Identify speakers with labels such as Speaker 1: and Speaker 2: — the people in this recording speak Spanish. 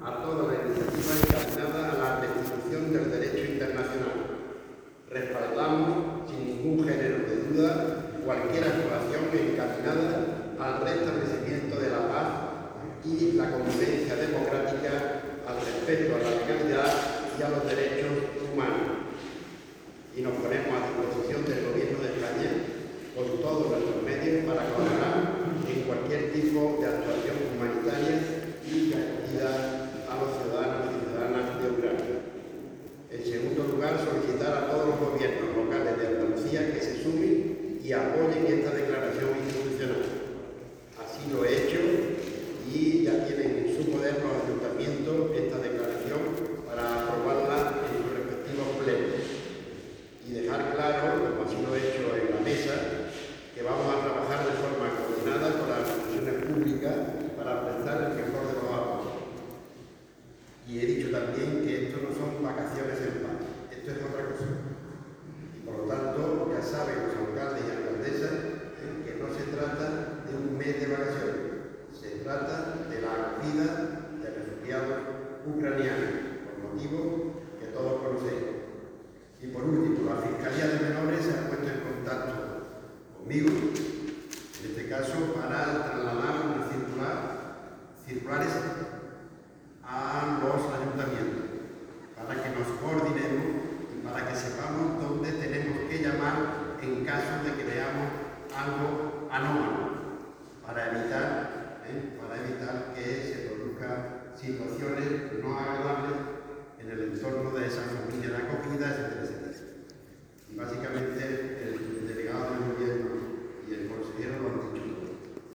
Speaker 1: a toda la iniciativa encaminada a la restitución del derecho internacional. Respaldamos, sin ningún género de duda, cualquier actuación encaminada al restablecimiento de la paz y la convivencia democrática, al respeto a la legalidad y a los derechos humanos. Y nos ponemos a disposición del Gobierno de España con todos nuestros medios para colaborar en cualquier tipo de actuación humanitaria y de acogida a los ciudadanos y ciudadanas de Ucrania. En segundo lugar, solicitar a todos los gobiernos locales de Andalucía que se sumen y apoyen esta declaración institucional. Así lo he hecho y ya tienen en su poder los ayuntamientos esta declaración para aprobarla en sus respectivos plenos. Y dejar claro, como así lo he hecho en la mesa, que vamos a trabajar de forma coordinada con las instituciones públicas para prestar el mejor de los apoyos. Y he dicho también que esto no son vacaciones en paz, esto es otra cosa. Y por lo tanto, ya saben los alcaldes y alcaldesas que no se trata de un mes de vacaciones, se trata de la acogida de refugiados ucranianos, por motivos que todos conocemos. Y por último, la Fiscalía de Menores se ha puesto en contacto conmigo, en este caso, para trasladar unas circulares a los ayuntamientos, para que nos coordinemos y para que sepamos dónde tenemos que llamar en caso de que veamos algo anómalo, para evitar que se produzcan situaciones no agradables en el entorno de esa familia de acogida, etcétera, etcétera. Y básicamente